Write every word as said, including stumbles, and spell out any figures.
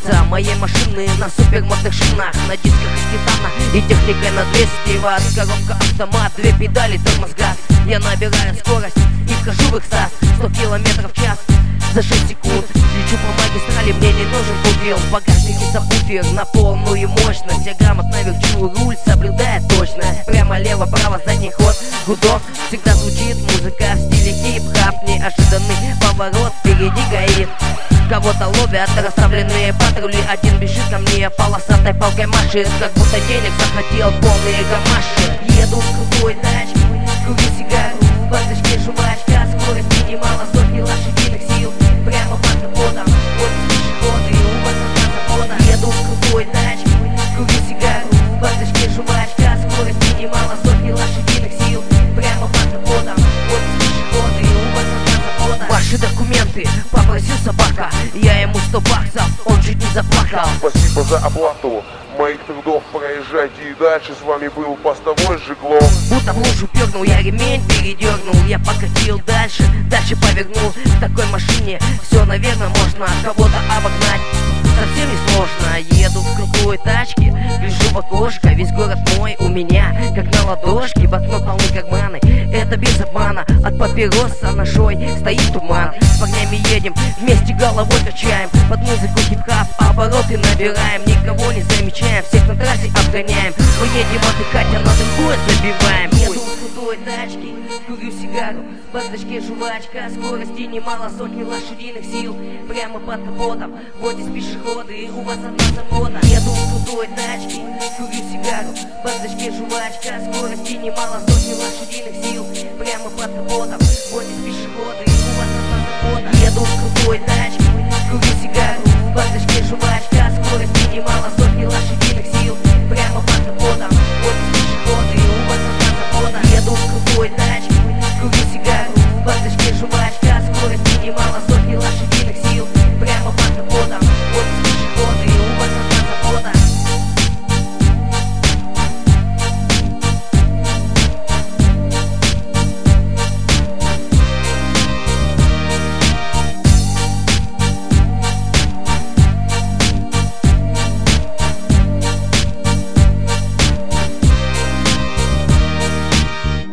Колеса моей машины на супермодных шинах, на дисках из титана и техникой на двести ватт. Коробка автомат, две педали, тормоз, газ. Я набираю скорость и вхожу в экстаз. Сто километров в час за шесть секунд. Лечу по магистрали, мне не нужен пробел. В багажнике сабвуфер на полную мощность. Я грамотно верчу руль, соблюдая точность. Прямо, лево, право, задний ход, гудок. Всегда звучит музыка в стиле хип-хап. Неожиданный поворот, впереди горит. Кого-то ловят расставленные патрули. Один бежит ко мне, полосатой палкой машет, как будто денег захотел полные гамаши. Еду в крутой тачке, курю сигару, в бардачке жвачка. Скорость минимала, сотни лошадиных сил. Прямо под капотом, вот пешеходы, у вас одна забота. Еду в крутой тачке, курю сигару, в бардачке жвачка. Скорость минимала, сотни лошадиных сил. Прямо под капотом, вот пешеходы, у вас одна забота. Ваши документы попросил собака, я ему сто баксов, он чуть не заплакал. Спасибо за оплату моих трудов, проезжайте и дальше. С вами был постовой Жиглов. Будто в лужу пернул, я ремень передернул. Я покатил дальше, дальше повернул. В такой машине все, наверное, можно кого-то обогнать. Совсем не сложно. Еду в крутой тачке, гляжу в окошко. Весь город мой у меня, как на ладошке. Блокнот, полны карманы, это без обмана. От папирос за ножой стоит туман. С парнями едем, вместе головой качаем. Под музыку хип-хап обороты набираем. Никого не замечаем, всех на трассе обгоняем. Мы едем отдыхать, а над город забиваем. Еду в крутой тачке, курю сигару, в бардачке жвачка. Скорости немало, сотни лошадиных сил. Прямо под капотом, вот здесь пешеходы, у вас одна забота. Еду в крутой тачке, курю сигару, в бардачке жвачка. Скорости немало, сотни лошадиных сил. Прямо под капотом, вот здесь пешеходы, у вас одна забота. Еду в крутой тачке, курю сигару, в бардачке